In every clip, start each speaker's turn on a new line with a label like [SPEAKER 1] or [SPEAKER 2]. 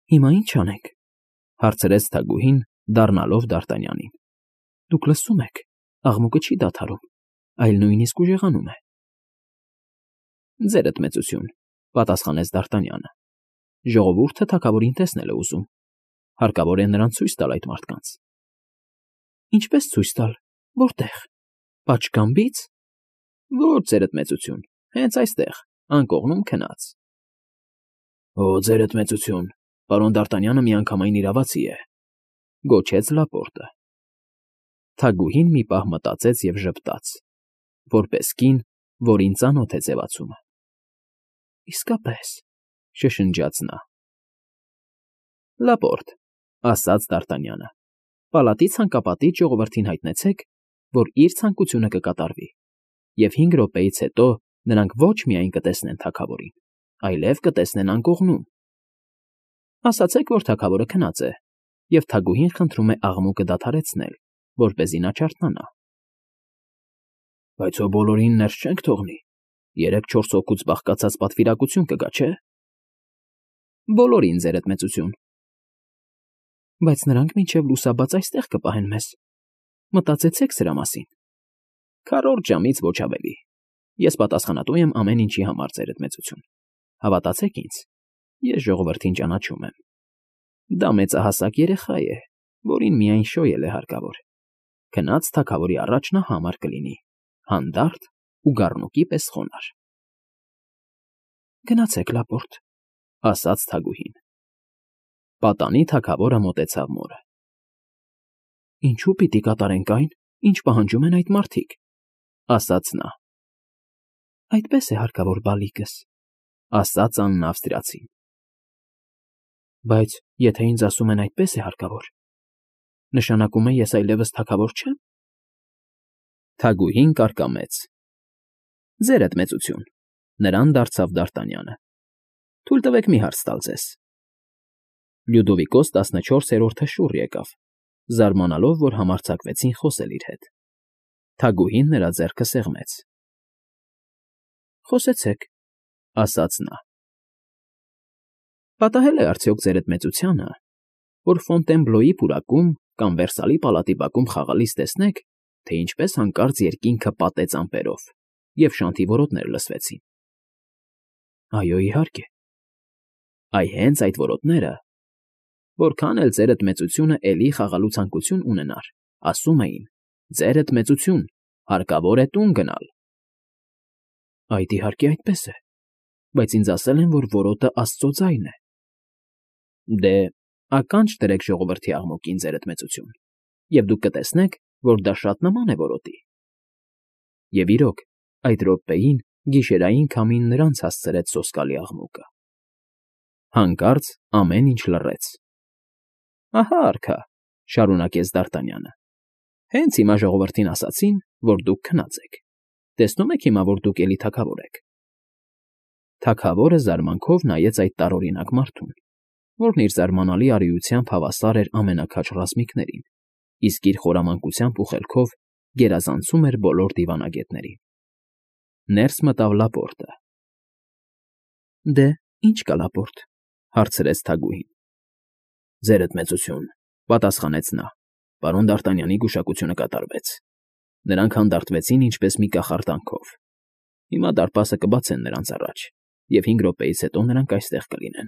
[SPEAKER 1] Հիմա ի՞նչ անենք,֊ հարցրեց թագուհին, դառնալով Դարտանյանին։ Դուք լսում եք, աղմուկը չի դադարում, այլ նույնիսկ ուժեղանում է։ Ձերդ մեծություն,֊ պատասխանեց Դարտանյանը։ Ժողովուրդը թագավորին տեսնել է ուզում։ Հարկավոր է նրան ցույց տալ այդ մարդկանց։ Ինչպես ցույց տալ, որտեղ, պատշգամբի՞ց։ Ոչ, ձերդ մեծություն, հենց այստեղ, անկողնում քնած։ Օ, ձերդ մեծություն, պարոն Դարտանյանը միանգամայն իրավացի է,֊ գոչեց Լապորտը։ Թագուհին մի պահ մտածեց և ժպտաց, որպես կին, որին ծանոթ է ձևացումը։ Իսկապես,֊ շշնջաց նա։ Լապորտ,֊ ասաց Դարտանյանը, պալատի ցանկապատից ժողովրդին հայտնեցեք, որ իր ցանկությունը կկատարվի, և 5 րոպեից հետո նրանք ոչ միայն կտեսնեն թագավորին, այլև կտեսնեն անկողնում։ Ասացեք, որ թագավորը քնած է, և թագուհին խնդրում է աղմուկը դադարեցնել, որպեսզի նա չարթնանա։ Բայց հո բոլորին ներս չենք թողնի, 3-4 հոգուց բաղկացած պատվիրակություն կգա, չէ՞։ Բոլորին, ձերդ մեծություն։ Բայց նրանք մինչև լուսաբաց այստեղ կպահեն մեզ։ Մտածեցեք սրա մասին։ 4 ժամից ոչ ավելի։ Ես պատասխանատու եմ ամեն ինչի համար, ձերդ մեծություն։ Հավատացեք ինձ, ես ժողովրդին ճանաչում եմ։ Դա մեծահասակ երեխա է, որին միայն շոյել է հարկավոր։ Քնած թագավորի առաջ նա համար կլինի, հանդարտ ու գառնուկի պես խոնարհ։ Գնացեք, Լապորտ,֊ ասաց թագուհին։ Պատանի թագավորը մոտեցավ մորը։ Ինչու պիտի կատարենք այն, ինչ պահանջում են այդ մարդիկ,֊ ասաց նա։ Այդպես է հարկավոր, բալիկս,֊ ասաց Աննա ավստրիացին։ Բայց եթե ինձ ասում են այդպես է հարկավոր, նշանակում է ես այլևս թագավոր չեմ։ Թագուհին կարկամեց։ Ձերդ մեծություն,֊ նրան դարձավ Դարտանյանը։ Թույլ տվեք մի հարց տալ ձեզ։ Լյուդովիկոս 14-րդը շուռ եկավ, զարմանալով, որ համարձակվեցին խոսել իր հետ։ Թագուհին նրա ձեռքը սեղմեց։ Խոսեցեք,֊ ասաց նա։ Պատահել է արդյոք ձերդ մեծությանը, որ Ֆոնտենբլոյի պուրակում կամ Վերսալի պալատի բակում խաղալիս տեսնեք, թե ինչպես հանկարծ երկինքը պատեց ամպերով, և շանթի որոտներ լսվեցին։ Այո, իհարկե։ Այ հենց այդ որոտները, որքան էլ ձերդ մեծությունը էլի խաղալու ցանկություն ունենար, ասում էին. ձերդ մեծություն, հարկավոր է տուն գնալ։ Այդ իհարկե այդպես է, բայց ինձ ասել են, որ որոտը Աստծո ձայնն է։ Դե, ականջ դրեք ժողովրդի աղմուկին, ձերդ մեծություն, և դուք կտեսնեք, որ դա շատ նման է որոտի։ Եվ իրոք, այդ րոպեին գիշերային քամին նրանց հասցրեց սոսկալի աղմուկը։ Հանկարծ ամեն ինչ լռեց։ Ահա արքա,֊ շարունակեց Դարտանյանը։ Հենց հիմա ժողովրդին ասացին, որ դուք քնած եք։ Տեսնում եք հիմա, որ դուք էլի թագավոր եք։ Թագավորը զարմանքով նայեց այդ տարօրինակ մարդուն, որն իր զարմանալի արիությամբ հավասար էր ամենաքաջ ռազմիկներին, իսկ իր խորամանկությամբ ու խելքով գերազանցում էր բոլոր դիվանագետներին։ Ներս մտավ Լապորտը։ Դե, ի՞նչ կա, Լապորտ,֊ հարցրեց թագուհին։ Ձերդ մեծություն,֊ պատասխանեց նա, պարոն Դարտանյանի գուշակությունը կատարվեց։ Նրանք հանդարտվեցին ինչպես մի կախարդանքով։ Հիմա դարպասը կբացեն նրանց առաջ, և 5 րոպեից հետո նրանք այստեղ կլինեն։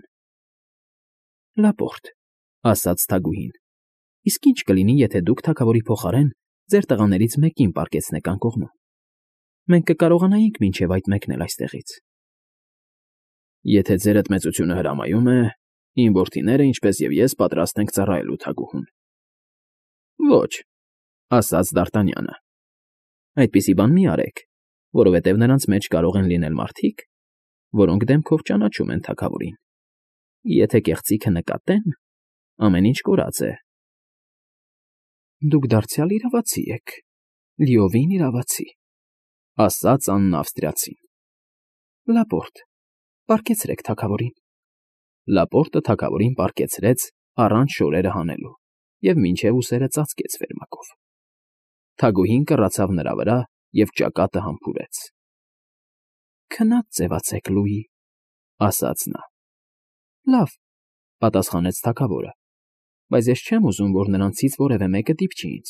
[SPEAKER 1] Լապորտ,֊ ասաց թագուհին, իսկ ի՞նչ կլինի, եթե դուք թագավորի փոխարեն ձեր տղաներից մեկին պառկեցնեք անկողնում։ Մենք կկարողանայինք մինչև այդ մեկնել այստեղից։ Եթե ձերդ մեծությունը հրամայում է, իմ որդիները, ինչպես և ես, պատրաստ ենք ծառայելու թագուհուն։ Ոչ,֊ ասաց Դարտանյանը։ Այդպիսի բան մի արեք, որովհետև նրանց մեջ կարող են լինել մարդիկ, որոնք դեմքով ճանաչում են թագավորին։ Եթե կեղծիքը նկատեն, ամեն ինչ կորած է։ Դուք դարձյալ իրավացի եք, լիովին իրավացի,֊ ասաց Աննա ավստրիացին։ Լապորտ, պառկեցրեք թագավորին։ Լապորտը թագավորին պառկեցրեց առանց շորերը հանելու և մինչև ուսերը ծածկեց վերմակով։ Թագուհին կռացավ նրա վրա և ճակատը համբուրեց։ Քնած ձևացեք, Լուի,֊ ասաց նա։ Լավ, Պատասխանեց թագավորը, բայց ես չեմ ուզում, որ նրանցից որևէ մեկը դիպչի ինձ։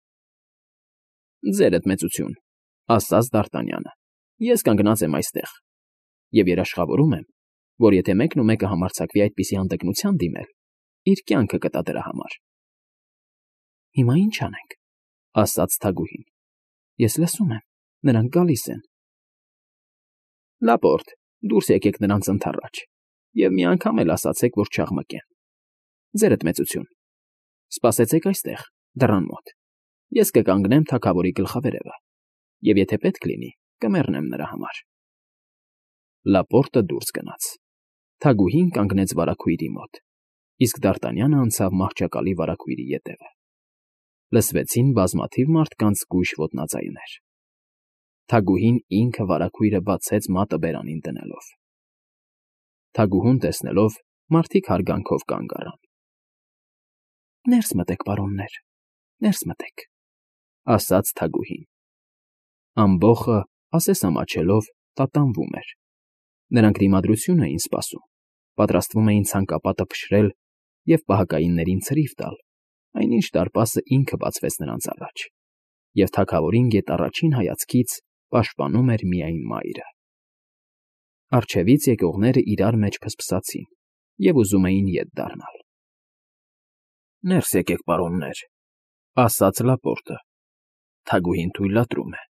[SPEAKER 1] Ձերդ մեծություն, ասաց Դ'Արտանյանը, ես կանգնած եմ այստեղ և երաշխավորում եմ, որ եթե մեկն ու մեկը համարձակվի այդպիսի հանդգնության դիմել, իր կյանքը կտա դրա համար։ Հիմա ինչ անենք, ասաց թագուհին, ես լսում եմ, նրանք գալիս են։ Լապորտ, դուրս եկեք նրանց ընդառաջ և մի անգամ էլ ասացեք, որ չաղմկեն։ Ձերդ մեծություն, սպասեցեք այստեղ, դռան մոտ, ես կկանգնեմ թագավորի գլխավերևը և եթե պետք լինի, կմեռնեմ նրա համար։ Լապորտը դուրս գնաց։ Թագուհին կանգնեց վարագույրի մոտ, իսկ Դ'Արտանյանը անցավ մահճակալի վարագույրի ետևը։ Լսվեցին բազմաթիվ մարդկանց զգույշ ոտնաձայներ։ Թագուհին ինքը վարագույրը բացեց մատը բերանին դնելով։ Թագուհուն տեսնելով, մարդիկ հարգանքով կանգ առան։ Ներս մտեք, պարոններ, ներս մտեք, ասաց թագուհին։ Ամբոխը, ասես ամաչելով, տատանվում էր։ Նրանք դիմադրություն էին սպասում, պատրաստվում էին ցանկապատը փշրել և պահակայիններին ցրիվ տալ, այնինչ դարպասը ինքը բացվեց նրանց առաջ, և թագավորին գեթ առաջին հայացքից պաշտպանում էր միայն մայրը։ Առջևից եկողները իրար մեջ փսփսացին և ուզում էին ետ դառնալ։ Ներս եկեք, պարոններ, ասաց Լապորտը, թագուհին թույլատրում է։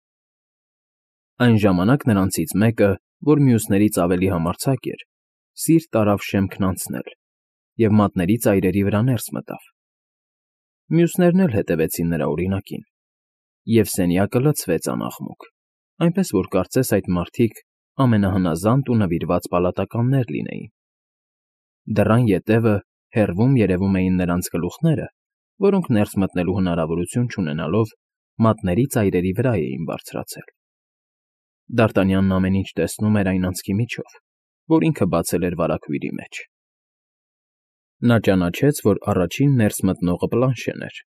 [SPEAKER 1] Այն ժամանակ նրանցից մեկը, որ մյուսներից ավելի համարձակ էր, սիրտ արավ շեմքն անցնել և մատների ծայրերի վրա ներս մտավ։ Մյուսներն էլ հետևեցին նրա օրինակին, և սենյակը լցվեց անաղմուկ, այնպես որ կարծես այդ մարդիկ ամենահնազանդ ու նվիրված պալատականներ լինեին։ Դռան ետևը հեռվում երևում էին նրանց գլուխները, որոնք ներս մտնելու հնարավորություն չունենալով մատների ծայրերի վրա էին բարձրացել։ Դ'Արտանյանն ամեն ինչ տեսնում էր այն անցքի միջով, որ ինքը բացել էր վարագույրի մեջ։ Նա ճանաչեց, որ առաջին ներս մտնողը Պլանշեն էր։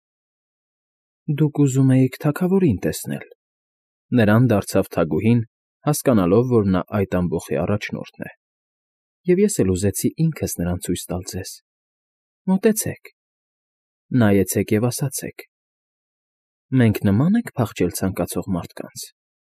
[SPEAKER 1] Դուք ուզում էիք թագավորին տեսնել։ Նրան դարձավ թագուհին, հասկանալով, որ նա այդ ամբոխի առաջնորդն է։ Եվ ես էլ ուզեցի ինքս նրան ցույց տալ ձեզ։ Մոտեցեք, նայեցեք և ասացեք. մենք նմա՞ն ենք փախչել ցանկացող մարդկանց։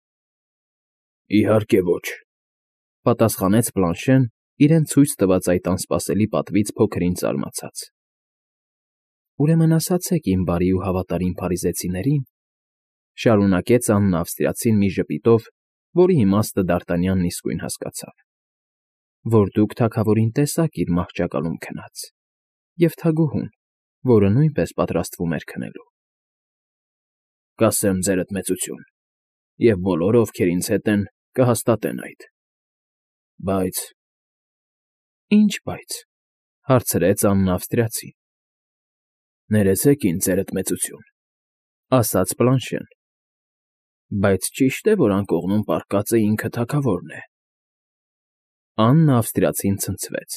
[SPEAKER 1] Իհարկե ոչ, պատասխանեց Պլանշեն, իրեն ցույց տված այդ անսպասելի պատվից փոքր ինչ զարմացած։ Ուրեմն ասացեք իմ բարի ու հավատարիմ փարիզեցիներին, շարունակեց Աննա Ավստրիացին մի ժպիտով, որի իմաստը Դ'Արտանյանն իսկույն հասկացավ, որ դուք թագավորին տեսաք իր մահճակալում քնած, և թագուհուն, որը նույնպես պատրաստվում էր քնելու։ Կասեմ ձերդ մեծություն, և բոլորը, ովքեր ինձ հետ են, կհաստատեն այդ։ Բայց… Ինչ բայց, հարցրեց Աննա Ավստրիացին։ Ներեցեք ինձ, ձերդ մեծություն, ասաց Պլանշեն, բայց ճիշտ է, որ անկողնում պառկածը ինքը թագավորն է։ Աննա Ավստրիացին ցնցվեց։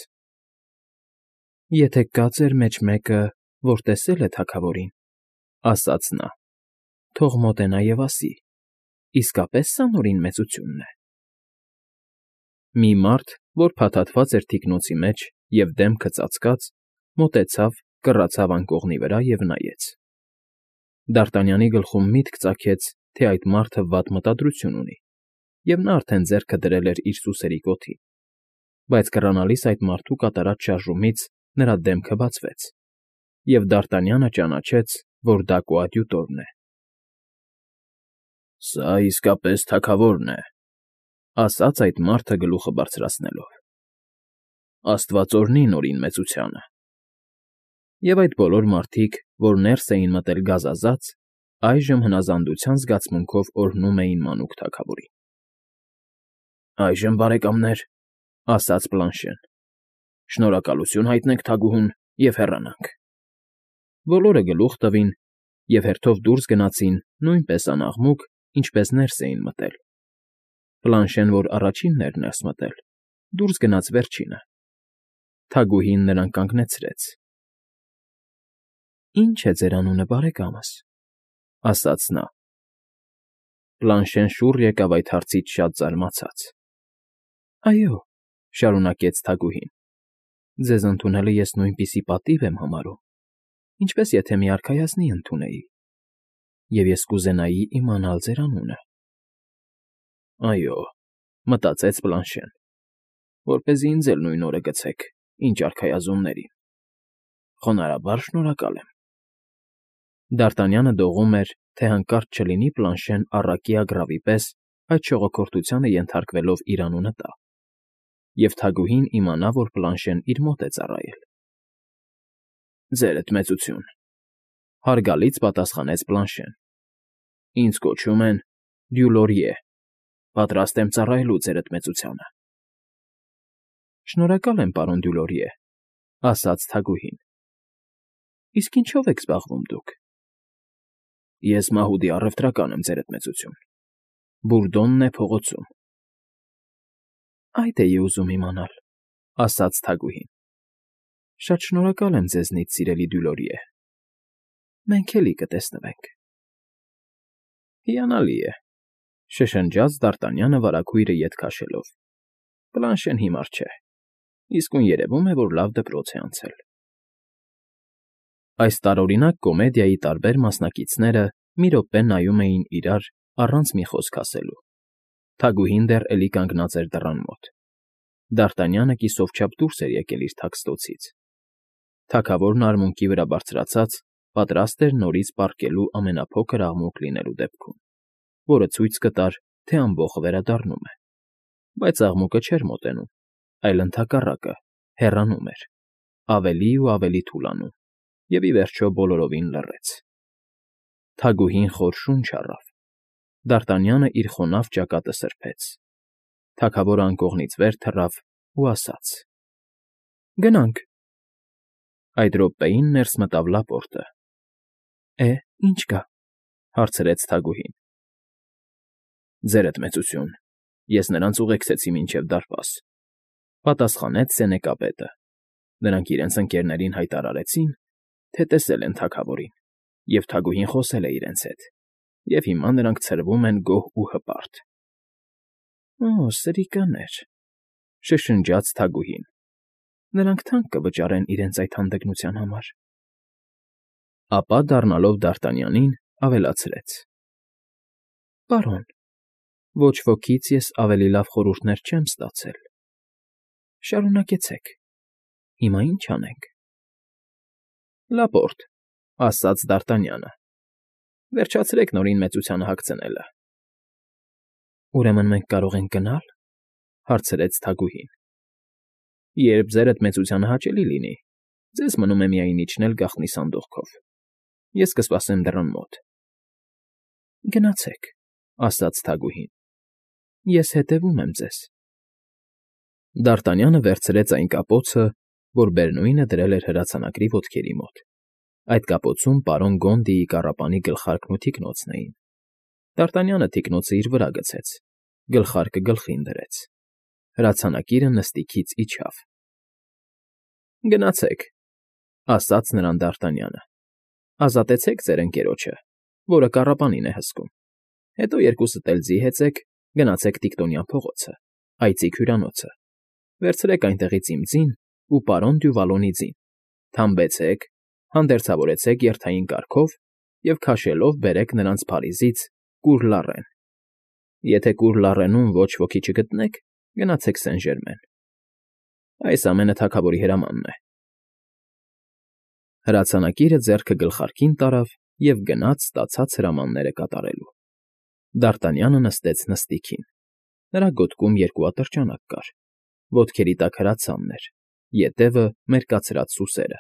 [SPEAKER 1] Եթե կա ձեր մեջ մեկը, որ տեսել է թագավորին, ասաց նա, թող մոտենա և ասի. իսկապես սա նորին մեծությունն է։ Մի մարդ, որ փաթաթված էր թիկնոցի մեջ և դեմքը ծածկած, մոտեցավ, կռացավ անկողնի վրա և նայեց։ Դ'Արտանյանի գլխում միտք ծագեց, թե այդ մարդը վատ մտադրություն ունի, և նա արդեն ձեռքը դրել էր իր սուսերի կոթին, բայց կռանալիս այդ մարդու կատարած շարժումից նրա դեմքը բացվեց, և Դ'Արտանյանը ճանաչեց, որ դա կոադյուտորն է։ Սա իսկապես թագավորն է, ասաց այդ մարդը գլուխը բարձրացնելով։ Աստված օրհնի նորին մեծությանը։ Եվ այդ բոլոր մարդիկ, որ ներս էին մտել գազազած, այժմ հնազանդության զգացմունքով օրհնում էին մանուկ թագավորին։ Այժմ, բարեկամներ, ասաց Պլանշեն, շնորհակալություն հայտնենք թագուհուն և հեռանանք։ Բոլորը գլուխ տվին և հերթով դուրս գնացին նույնպես անաղմուկ, ինչպես ներս էին մտել։ Պլանշեն, որ առաջինն էր ներս մտել, դուրս գնաց վերջինը։ Թագուհին նրան կանգնեցրեց։ Ի՞նչ է ձեր անունը, բարեկամս, ասաց նա։ Պլանշեն շուռ եկավ այդ հարցից շատ զարմացած։ Այո, շարունակեց թագուհին, Ձեզ ընդունելը ես նույնպիսի պատիվ եմ համարում, ինչպես եթե մի արքայազնի ընդունեի, և ես կուզենայի իմանալ ձեր անունը։ Այո, մտածեց Բլանշեն, որպեսզի ինձ էլ նույն օրը գցեք, ինչ արքայազններին։ Խոնարհաբար շնորհակալ եմ։ Դ'Արտանյանը դողում էր, թե հանկարծ չլինի Պլանշեն առակի ագռավի պես այդ շողոքորթությանը ենթարկվելով իր անունը տա, և թագուհին իմանա, որ Պլանշեն իր մոտ է ծառայել։ Ձերդ մեծություն, հարգալից պատասխանեց Պլանշեն։ Ինձ կոչում են Դյուլորիե, պատրաստ եմ ծառայելու ձերդ մեծությանը։ Շնորհակալ եմ, պարոն Դյուլորիե, ասաց թագուհին։ Իսկ ինչով եք զբաղվում դուք։ Ես մահուդի առևտրական եմ, ձերդ մեծություն։ Բուրդոնն է փողոցում։ Այդ էի ուզում իմանալ, ասաց թագուհին։ Շատ շնորհակալ եմ ձեզնից, սիրելի Դյուլորիե։ Մենք էլի կտեսնվենք։ Հիանալի է, շշնջաց Դ'Արտանյանը վարագույրը ետ քաշելով։ Պլանշեն հիմար չէ, իսկույն երևում է, որ լավ դպրոց է անցել։ Այս տարօրինակ կոմեդիայի տարբեր մասնակիցները մի րոպե նայում էին իրար առանց մի խոսք ասելու։ Թագուհին դեռ էլի կանգնած էր դռան մոտ։ Դ'Արտանյանը կիսով չափ դուրս էր եկել իր թաքստոցից։ Թագավորն արմունկի վրա բարձրացած պատրաստ էր նորից պառկելու ամենափոքր աղմուկ լինելու դեպքում, որը ցույց կտար, թե ամբոխը վերադառնում է։ Բայց աղմուկը չէր մոտենում, այլ ընդհակառակը, հեռանում էր, ավելի ու ավելի թուլանում, և ի վերջո բոլորովին լռեց։ Թագուհին խոր շունչ առավ։ Դ'Արտանյանը իր խոնավ ճակատը սրբեց։ Թագավորը անկողնից վեր թռավ ու ասաց. Գնանք։ Այդ րոպեին ներս մտավ Լապորտը։ Ինչ կա, հարցրեց թագուհին։ Ձերդ մեծություն, ես նրանց ուղեկցեցի մինչև դարպաս, պատասխանեց սենեկապետը։ Նրանք իրենց ընկերներին հայտարարեցին, թե տեսել են թագավորին, և թագուհին խոսել է իրենց հետ, և հիմա նրանք ցրվում են գոհ ու հպարտ։ Սրիկաներ, շշնջաց թագուհին։ Նրանք թանկ կվճարեն իրենց այդ հանդգնության համար։ Ապա դառնալով Դ'Արտանյանին, ավելացրեց. Պարոն, ոչ ոքից ես ավելի լավ խորհուրդներ չեմ ստացել։ Շարունակեցեք։ Հիմա ինչ անենք։ Լապորտ, ասաց Դ'Արտանյանը։ Վերջացրեք նորին մեծությանը հագցնելը։ Ուրեմն մենք կարող ենք գնալ, հարցրեց թագուհին։ Երբ ձերդ մեծությանը հաճելի լինի, ձեզ մնում է միայն իջնել գաղտնի սանդուղքով։ Ես կսպասեմ դռան մոտ։ Գնացեք, ասաց թագուհին։ Ես հետևում եմ ձեզ։ Դ'Արտանյանը վերցրեց այն կապոցը, որ Բերնույնը դրել էր հրացանակրի ոտքերի մոտ։ Այդ կապոցում պարոն Գոնդիի կառապանի գլխարկն ու թիկնոցն էին։ Դ'Արտանյանը թիկնոցը իր վրա գցեց, գլխարկը գլխին դրեց։ Հրացանակիրը նստիքից իջավ։ Գնացեք, ասաց նրան Դ'Արտանյանը։ Ազատեցեք ձեր ընկերոջը, որը կառապանին է հսկում։ Հետո երկուսդ էլ ձի հեծեք, գնացեք Տիկտոնյան փողոցը, այծիկ հյուրանոցը։ Վերցրեք այնտեղից իմ ձին ու պարոն Դյուվալոնի ձին, թամբեցեք, հանդերձավորեցեք երթային կարգով և քաշելով բերեք նրանց Փարիզից Կուր Լառեն։ Եթե Կուր Լառենում ոչ ոքի չգտնեք, գնացեք Սեն֊Ժերմեն։ Այս ամենը թագավորի հրամանն է։ Հրացանակիրը ձեռքը գլխարկին տարավ և գնաց ստացած հրամանները կատարելու։ Դ'Արտանյանը նստեց նստիքին։ Նրա գոտկում երկու ատրճանակ կար, ոտքերի տակ հրացանն էր, ետևը մերկացրած սուսերը։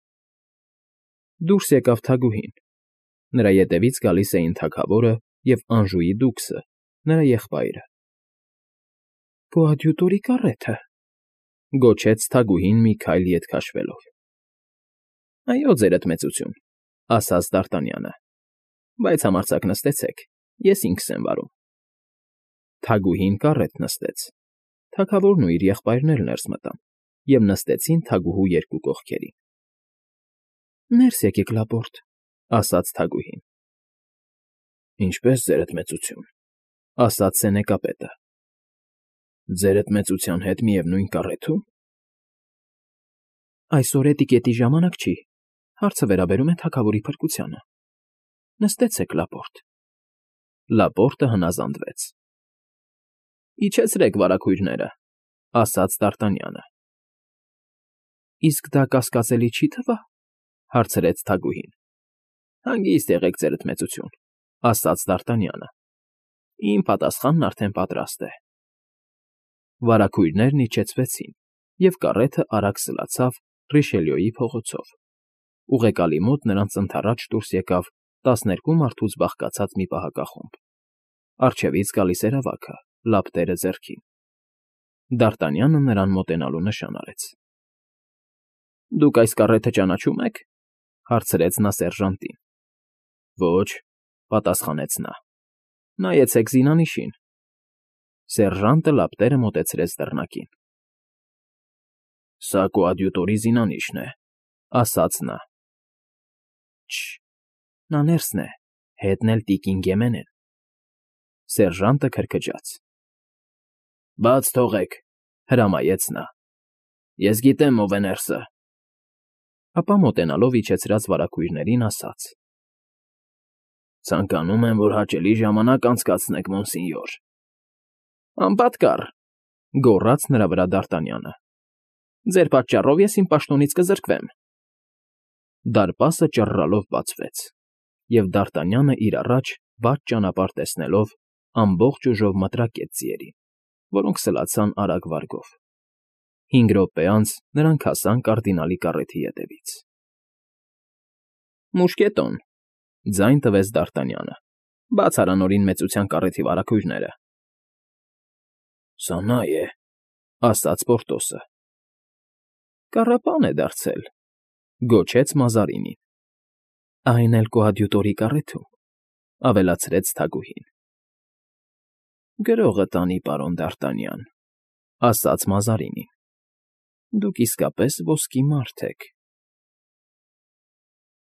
[SPEAKER 1] Դուրս եկավ թագուհին։ Նրա ետևից գալիս էին թագավորը և Անժուի դուքսը, նրա եղբայրը։ Բոադյուտորի կարեթը, գոչեց թագուհին մի քայլ ետ քաշվելով։ Այո, ձերդ մեծություն, ասաց Դ'Արտանյանը, բայց համարձակ նստեցեք, ես ինքս եմ վարում։ Թագուհին կարետ նստեց։ Թագավորն ու իր եղբայրն էլ ներս մտան և նստեցին թագուհու երկու կողքերին։ Ներս եկեք, Լապորտ, ասաց թագուհին։ Ինչպե՞ս, ձերդ մեծություն, ասաց սենեկապետը։ Ձերդ մեծության հետ միևնույն կարեթո՞ւմ։ Այսօր էտիկետի ժամանակ չի, հարցը վերաբերում է թագավորի փրկությանը։ Նստեցեք, Լապորտ։ Լապորտը հնազանդվեց։ Իջեցրեք վարագույրները, ասաց Դ'Արտանյանը։ Իսկ դա կասկածելի չի թվա, հարցրեց թագուհին։ Հանգիստ եղեք, ձերդ մեծություն, ասաց Դ'Արտանյանը։ Իմ պատասխանն արդեն պատրաստ է։ Վարագույրներն իջեցվեցին, և կառեթը արագ սլացավ Ռիշելիոյի փողոցով։ Ուղեկալի մոտ նրանց ընդառաջ դուրս եկավ 12 մարդուց բաղկացած մի պահակախումբ։ Առջևից գալիս էր ավագը, լապտերը ձեռքին։ Դ'Արտանյանը նրան մոտենալու նշան արեց։ Դուք այս կառեթը ճանաչում եք, հարցրեց նա սերժանտին։ Ոչ, պատասխանեց նա։ Նայեցեք զինանիշին։ Սերժանտը լապտերը մոտեցրեց դռնակին։ Սա կոադյուտորի զինանիշն է, ասաց նա։ Չը, նա ներսն է, հետն էլ տիկին Գեմեն են։ Սերժանտը քրքջաց։ Բաց թողեք, հրամայեց նա։ Ես գիտեմ ով է ներսը։ Ապա մոտենալով իջեցրած վարագույրներին ասաց. Ցանկանում եմ, որ հաճելի ժամանակ անցկացնեք, մոնսինյոր։ Անպատկառ, գոռաց նրա վրա Դ'Արտանյանը։ Ձեր պատճառով ես իմ պաշտոնից կզրկվեմ։ Դարպասը ճռռալով բացվեց, և Դ'Արտանյանը իր առաջ բաց ճանապարհ տեսնելով ամբողջ ուժով մտրակեց ձիերին, որոնք սլացան արագ վարգով։ 5 րոպե անց նրանք հասան կարդինալի կառեթի ետևից։ Մուշկետոն, ձայն տվեց Դ'Արտանյանը, բաց արա նորին մեծության կառեթի վարագույրները։ Սա նա է, ասաց Պորտոսը։ Կառապան է դարձել, գոչեց Մազարինին։ Այն էլ կոադյուտորի կառեթում, ավելացրեց թագուհին։ Գրողը տանի, պարոն Դ'Արտանյան, ասաց Մազարինին։ Դուք իսկապես ոսկի մարդ եք։